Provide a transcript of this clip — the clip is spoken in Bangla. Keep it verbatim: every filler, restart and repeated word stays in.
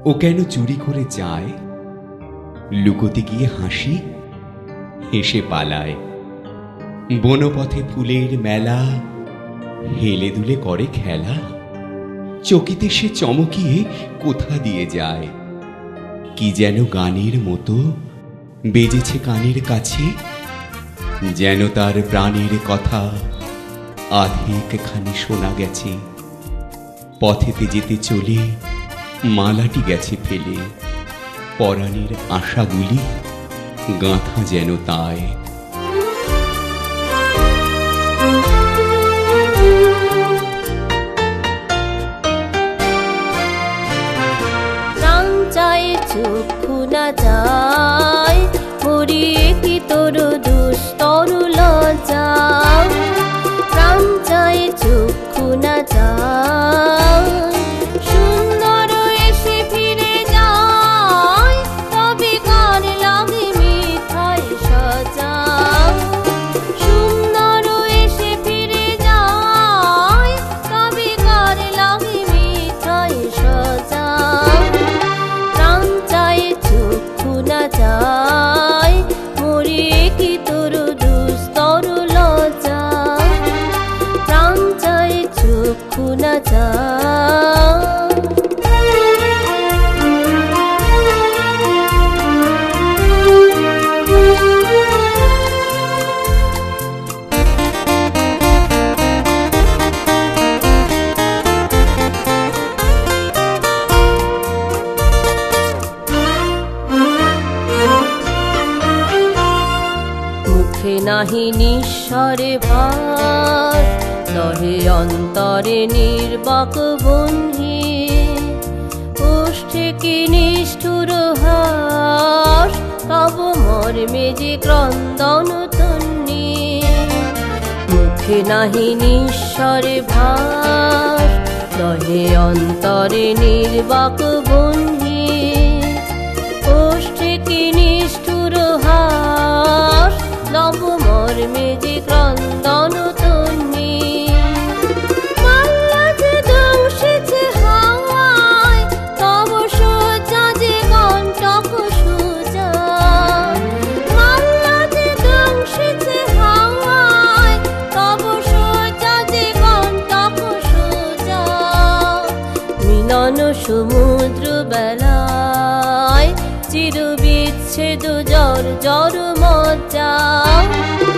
ও কেন চুরি করে যায়, লুকোতে গিয়ে হাসি হেসে পালায়। বনপথে ফুলের মেলা, হেলে দুলে করে খেলা, চকিতে সে চমকিয়ে কোথা দিয়ে যায়। কি যেন গানের মতো বেজেছে কানের কাছে, যেন তার প্রাণের কথা আধেক খানি শোনা গেছে। পথেতে যেতে চলে মালাটি গেছে ফেলে, পরাণের আশাগুলি গাঁথা যেন তাই। প্রাণ চাই চক্ষু না যায়, মরিয়ে কি তোর দুস্তর লজ্জা। প্রাণ চাই চক্ষু না যায়, সুন্দর এসে ফিরে যায়, তবে কার লাগে মিঠাই সাজা। সুন্দর এসে ফিরে যায়, তবে কার লাগে মিঠাই সাজা। প্রাণ চাই চক্ষু না যায়, মরিয়ে কি তোর দুস্তর লজ্জা। প্রাণ চাই চক্ষু না যায়। মুখে নাহি নিঃস্বরে ভাস, নহে অন্তরে নির্বাক বন্ধি। ওষ্ঠে কি নিষ্ঠুর হাস, তব মর্মে যে ক্রন্দন তন্নি। মুখে নাহি নিঃস্বরে ভাস, নহে অন্তরে নির্বাক বন্ধি। ওষ্ঠে কি নিষ্ঠুর হাস, নব মর্মে যে ক্রন্দন তন্নি। মাল্লা যে দংশেছে হাওয়ায়, তব সোজা যে কণ্টক সোজা। মাল্লা যে দংশেছে হাওয়ায়, তব সোজা যে কণ্টক সোজা। মিলন সমুদ্র বেলায়, চির বিচ্ছেদ জর জর মজ্জা।